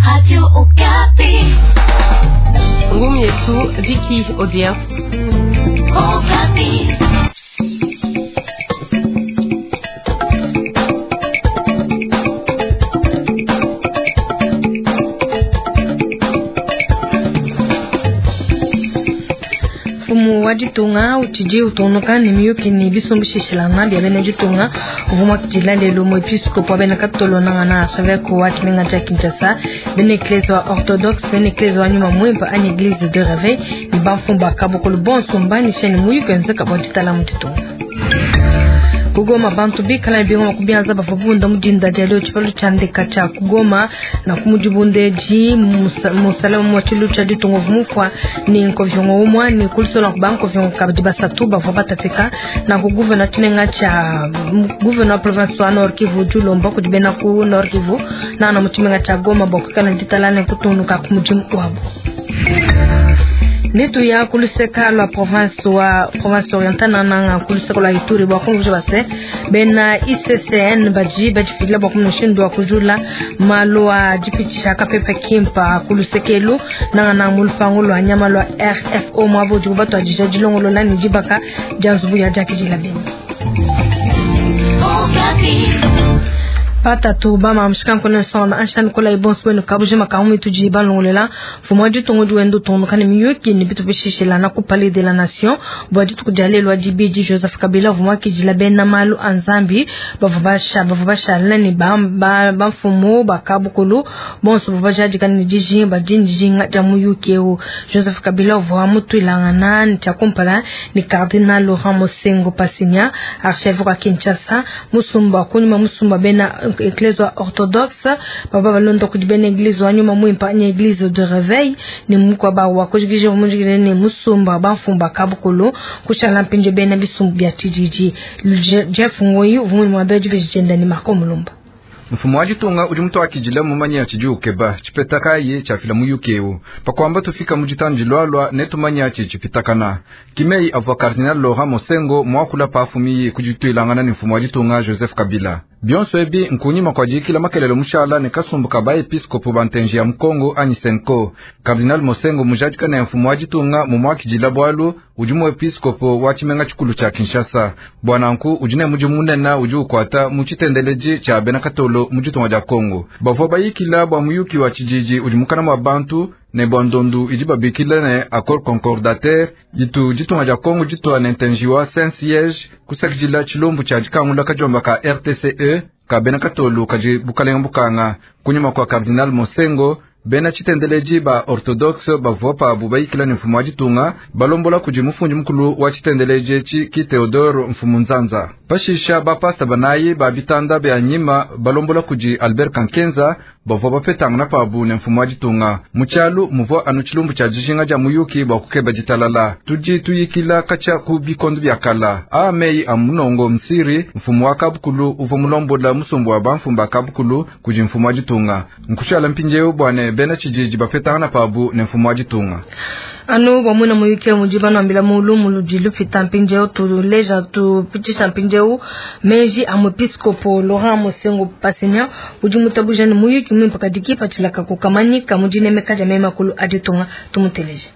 Radio Okapi. Ngumi yetu Vicky Odia. Okapi. Wajitunga uchiji utonoka ni miyuki ni bisombi shishilana bia bene jitunga uvuma kijila lelo mo episkopo bene katolo na save ko wati menga cha Kinshasa bene eklesia orthodoxe bene eklesia wa nyuma mwemba ani église de réveil ni bafumba kabokolo bon somba ni sheni muyuki nzeka boditala mutitunga Kugoma bantu bikala bingo kubianza bafubunda mujinda jalio chipalo chandika cha kugoma na kumujibunde ji musalamu mwachilu cha ditungo vumufwa ni nkovyongo umwa ni kulisola kubanko vyongo kabdiba satuba vabatafika na kuguvena tumenga cha guvena province wa Nord Kivu julomba kujibena ku Nord Kivu na mutumenga cha Goma bokukala nditalane kutunuka kumujimu wabo Netu ya kuluseka la province orientale na kuluseka la Ituri ba kongo base bena ICCN baji figla ba kumnoshindo kujula malwa jipitisha kapepe kimpa kulusekelu na mulfangulo anyama lwa RFO mwabo jubato ajija longolo na nijibaka janzubu ya jakijila beni Pata tu bama mshika mkono sona anshan kola ibons wenu kabuje makahumi tujiba longolela fumoji tongo duendo tono kani miyuki ni bitu bishishila na kupali de la nation bwadi tukujale lwa jibiji Joseph Kabila vumwa kijila bena malu anzambi bavubasha lani bamfumo bakabukulu bonso bubajaji kani jiji bajinji ngata muyuki eu Joseph Kabila vwa mutu ilangana ni chakumpala ni Cardinal Laurent Mosengo Pasinya archevre wa Kinshasa musumba kunyuma musumba bena Église orthodoxe baba balondo kujibene église wanyuma mwimpa nya église de réveil ni mukwa ba wakojigije umujigire ni musumba bafumba kabukulu kuchala mpinje bena bisumbu bya tijiji Jeff Ngoyi uvumuni mwabeji bijenda ni makomulumba Mfumo wajitunga uli mtu wakijile mumanya ya chiju ukeba chipetaka ye cha filamu yukeu pakwamba tufika mujitanjilwalwa netumanya chipitakana kimei avwa Cardinal Laurent Mosengo mwakula pafumi kujituilangana ni mfumo wajitunga Joseph Kabila Bionso ebi nkunyima kwa jikila makelelo mushala ne kasumbuka ba episkopo bantenji ya Mkongo Anisenko Cardinal Mosengo mujajika na mfumo wajitunga mumwakijila bwalu ujumu episkopo wachimenga chikulu cha Kinshasa bwana nku ujine mujumunena ujukwata muchitendeleji cha benakatolo mujitunga ja Kongo bafo bayikila bwa muyuki wa chijiji ujumukana mwa bantu ne bondondu ijiba bikila ne accord concordataire yitu jitunga ja Kongo jitu anentenjiwa Saint-Siège kusakijila chilombu cha jikangula kajomba ka RTCE ka benakatolo kaji bukalengambukanga kunyuma kwa Cardinal Mosengo bena chitendeleji ba orthodoxe bavopa bubaikila ni mfumo wajitunga balombola kujimufunji mkulu wa chitendeleji ki Theodore Mfumunzanza pashisha ba pasta banayi ba bitanda be anyima balombola kuji Albert Kankenza bavopa petanga na pabu ne mfumo wajitunga muchalu muvo anuchilumbu cha jishinga ja muyuki ba kukeba jitalala tuji tuyikila kacha kubikondu byakala amei amunongo msiri mfumo wakabukulu uvo mulombola musumbu wa bamfumba kabukulu kuji mfumo wajitunga nkushala mpinjeo bwane bena chijiji bafetana pabu ne mfumo wajitunga anu bamuna muyuki mujibana mbila mulumu lujilu fitampinjeo tu leja tu pitisha mpinjeo meji amepiskopo Laurent Mosengo Pasinya ujumutabujani muyuki mpaka dikipa tilaka kukamanyika mujine mekaja mema kulu aditunga tumuteleje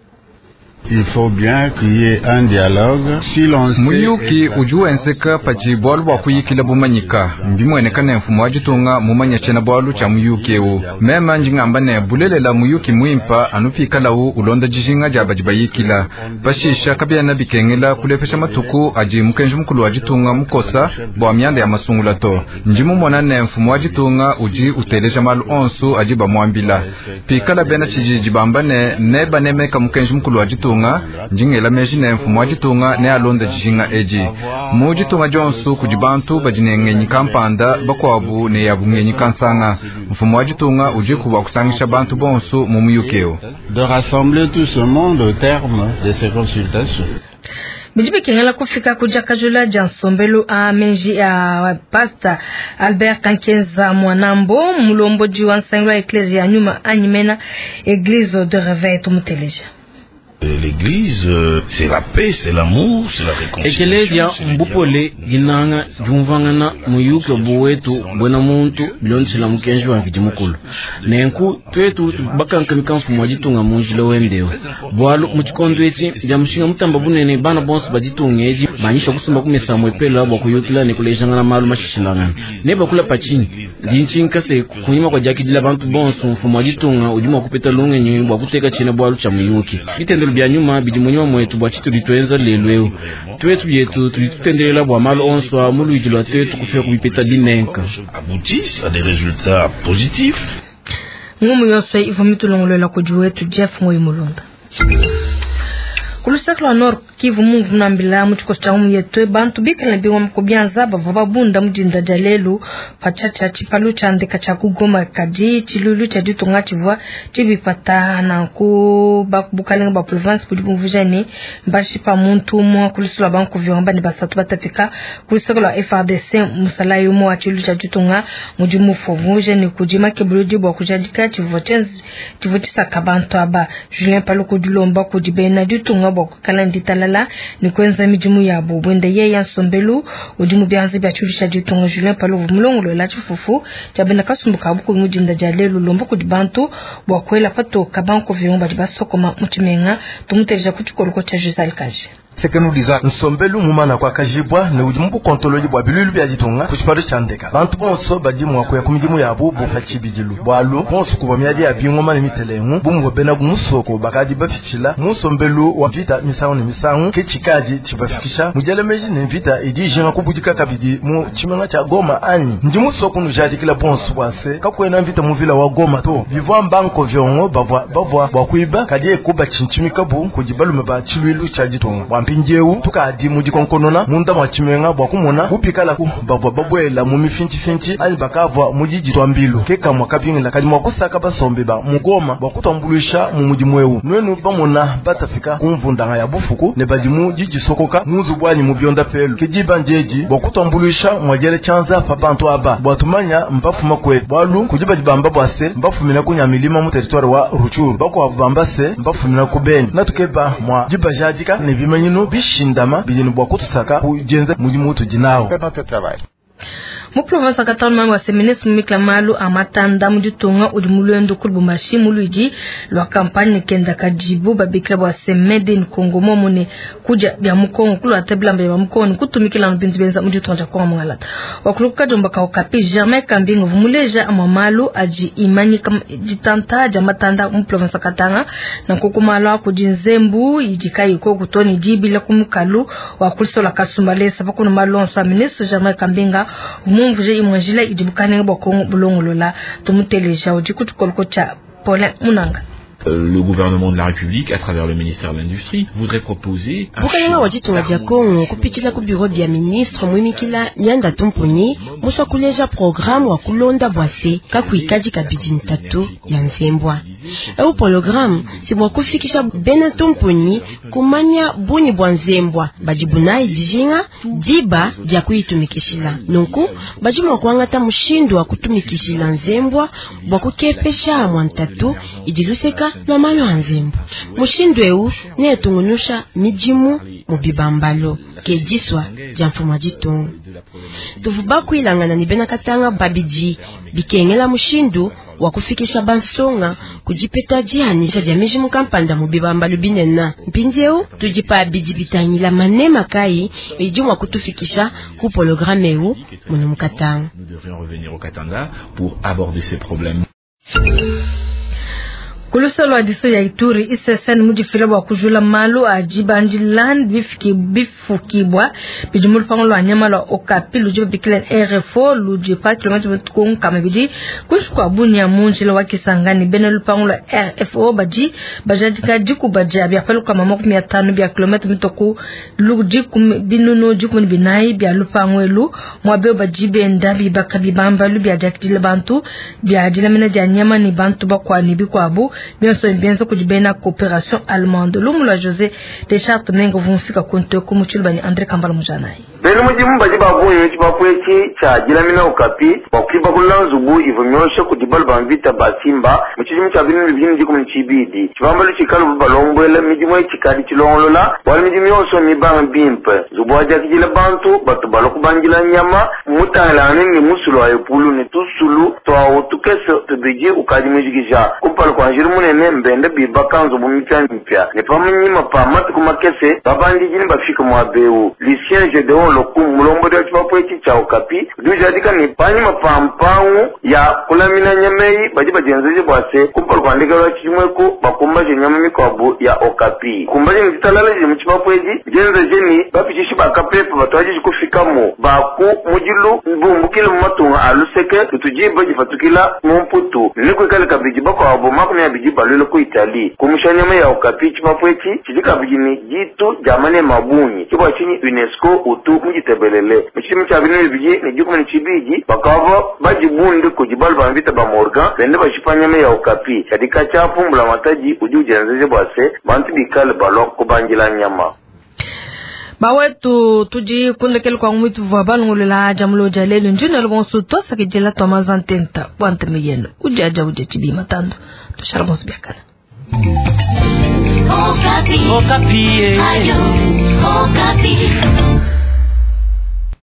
Il faut bien qu'il y ait un dialogue. Si l'on sait muyuki ujue enseka paji bwalu wa kuyikila bumanyika mbimwene kane mfumo wajitunga mumanya chena bwalu cha muyuki eu mema njingamba ne bulelela muyuki mwimpa anupikala u ulonda jishinga ja bajibayikila pashisha kabya na bikengela kulepesha matuku aji mkenju mkulu wajitunga mukosa bwa myanda ya masungulato njimu mwana ne mfumo wajitunga uji uteleja malu onsu aji bamwambila pikala bena chijiji bambane ne banemeka mkenju mkulu wajitunga njingela meji ne mfumo wajitunga ne alonda jishinga eji mujitunga jonsu kujibantu bajinengenyi kampanda bakwabu ne yabungenyi kansanga mfumo wajitunga uji kuba kusangisha bantu bonsu mumuyukeo de rassembler tout ce monde au terme de ces consultations. Bijibe kengela kufika kujakajula jansombelu a menji ya pasta Albert Kankenza Mwanambo mulombo jiwa nsangwa eklesia nyuma anyimena église de réveil tumuteleja L'église, c'est la paix, c'est l'amour, c'est la réconciliation. Ekelesia mbupole ginanga jumvangana muyuke buwetu bwana muntu bilonsila mukenji wa kijimukulu. Nenku twetu bakanka mikamfu mwajitunga munjilo wendeo. Bwalu muchikondo eti jamushinga mutamba bunene bana bonsu bajitunga eji banyisha kusumba kumesa mwepelo abo kuyutula nekulejanga na malu mashishilangana. Neba kula pachini dinchinka se kunyima kwa jakidila bantu bonsu mfumo wajitunga ujuma kupeta lunge nyo bwa kuteka chine bwalu cha muyuki. Bitendelo bya nyuma bidimunywa mwetu bwa chitu bitwenza lelweo. Twetu byetu tulitutendelela bwa malu onswa mulu ijilwa twetu kufika kubipeta binenka. Aboutissent à des résultats positifs. Ngumu yose ivomitu longolela kujuwetu Jeff Ngoyimulonda. Kulusaklo Nord Kivu Mungu nambila muchikosi cha yetu bantu bikala biwa mkubianza bava bunda mjinda jalelu pachacha chipalu cha ndeka cha kugoma kaji chilulu cha ditonga chivwa chibipata na ku bakubukalenga ba province kudi mvujani mbashi pa muntu mwa kulusula banku vyomba ni basatu batapika kulusaklo FRDC musalayo mwa chilulu cha ditonga mujimu fovujani kujima kebuluji bwa kujadika chivotens chivotisa kabantu aba Julien Palu kudulomba kudibena ditonga bwa kalandi lala ni kwenza mijimu ya bubwende ye ya Nsombelu ujimu byanzi bya chulisha ditonga Julien Palu vumulongo la chifufu chabena kasumbuka buku mujinda jalelu lombo kudibantu bwa kwela pato kabanko vyomba dibasokoma mutimenga tumuteja kuchikoroko cha Josal Kaji. C'est que nous disons Nsombelu mumana kwa kajibwa ne ujimbu kontrololi bwa bilulu bya ditonga kuchiparo chandeka bantu bonso bajimu kwa kumijimu ya bubu kachibijilu bwalu bonso kubamyaji ya bingoma ne mitelengu bumbo bena gumusoko bakaji bafichila Nsombelu wa vita misangu ne misangu kechikaji chibafikisha mujelemeji ne vita idijinga kubujika kabidi mu chimenga cha Goma ani ndimu soko nujaji kila bonso bwase kakwena vita mu vila wa Goma to bivwa mbanko vyongo bavwa bwakuiba kadiye kuba chinchimika bu kujibalume ba chilwilu cha ditonga pinjeu tukadi mujikonkonona munda mwachimenga bwakumona upikala ku babwa babwela mu mifinchi ali bakavwa mujiji twambilu keka mwakapingila kadi mwakusaka basombe ba mugoma bwakutwambulisha mu mujimwewu nwenu bamona batafika kumvundanga ya bufuku ne badimu jiji sokoka muzu bwani mu byonda pelu kijiba njeji bwakutwambulisha mwajele chanza pa bantu aba bwatumanya mbafuma kwe bwalu kujiba jibamba bwase mbafumina kunya milima mu territoire wa Ruchuru bako abambase mbafumina kubeni natukeba mwa jiba jajika ne bimanyi bishindama bijeni bwa kutusaka kujenza mulimu tujinao mu province Katanga wa seminus mumikla malu amatanda mujitunga udimulendo kulbumashi muluji lwa kampanye kenda kajibu babikla wa semede Kongo momone kuja bya mukongo kulu ateblambe ba mukongo kutumikila mbintu benza mujitonja kwa mwangalata wakuluka jomba ka okapi jamais kambingo vumuleja amamalu aji imani kam jitanta jamatanda mu province Katanga na kokumala kujinzembu ijikai ko kutoni jibila kumukalu wa kulisola kasumbale sabakuna malonso ministre jamais kambinga mumvuje imwajila idibukane bokongo bulongolola tumuteleja ujikutukolko cha Paulin Munanga. Le gouvernement de la République, à travers le ministère de l'Industrie, voudrait proposer un Bukanga wajitunga dia Kongo kupitila ku bureau bya ministre mwimikila nyanda tumponi muswa kuleja programme wa kulonda bwase kakuikaji kabidi ntatu ya nzembwa. Au programme si bwa kufikisha bena tumponi kumanya buni bwa nzembwa bajibunai dijinga diba dia kuitumikishila. Nonku bajimu kwangata mushindu wa kutumikishila nzembwa bwa kukepesha mwantatu idiluseka na malo anzembo mushindweu ne tungunusha mijimu mubibambalo kediswa jamfuma jitongo tuvuba kuilangana ni bena Katanga babiji bikengela mushindu wa kufikisha bansonga kujipeta jianisha jamiji mukampanda mubibambalo binena mpinjeu tujipa abiji bitanyila manema kai ijimu kutufikisha ku programme eu munu mukatanga. Nous devrions revenir au Katanga pour aborder ces problèmes. Kulusalo adiso ya Ituri isesen mujifila wa kujula malu ajibanji land bifukibwa bijumul pangolo anyama la okapi lujiba bikilen RFO lujipa kilometri mtukung kamebidi kushukwa buni ya munjila wakisangani bene lupangolo RFO bajadika jiku bajabia falu kama moku 500 bia kilometri mtuku lujiku binuno jiku mbinai bia lupangwelu mwabeo bajibe ndabi baka bibamba lu bia jakitile bantu bia jila mina janyama ni bantu bakwa nibi kwa abu nyonso imbienzo kujibena coopération allemande lumula José Deschartes Mengo vumfika kunto kumuchulbani André Kambala mujanai bene mujimu baji bagoye chibakweki cha jilamina ukapi wakiba kulanzubu ivonyosha kudibal bamvita basimba muchijimu cha binu bibini jiku mchibidi chibambalu chikalu balombwele mijimu chikadi chilongolola wali mijimu yoso mibanga bimpe zubu waja kijile bantu batu baloku banjila nyama mutahalane ni musulu ayopulu ni tusulu toa utukese tubiji ukadi mujikisha kupala kwa njiru munene mbende bibaka nzubu mpya nipamu nyima pa matu kumakese babandi jini bafika mwabeu Lucien Gedeon loku mulombo de chipapoechi cha ukapi dujadika ni pani mapampangu ya kulamina nyamei baji bajenzeje bwase kupala kwa ndika wa chimweko bakumbaje nyama mikobu ya okapi kumbaje ngitalala je mchipapoeji jenzeje ni bapichishi bakapepa batwaje kufikamo baku mujilu bumbukile mumatunga aluseke tutujiba jifatukila mumputu nikwe kale kabiji bako abo makune ya biji balilo ku Itali kumushanyama ya okapi chipapoechi chijika bijini jitu jamane mabunyi chiba chini UNESCO utu mujitebelele mchimi cha binu biji ni jukuma ni chibiji bakava bajibunde kujibal bambita ba Morgan bende bashipanyama ya okapi katika chapu mbula mataji ujujenzeje bwase bantu bikale balo kubanjila nyama bawetu tuji kundekele kwa mwitu vabalungulela jamulo jalelu njune albonsu tosa kijela tomazantenta wante miyeno ujaja ujachibi matando tusharabonsu biakana Okapi. Okapi. Ayo, Okapi.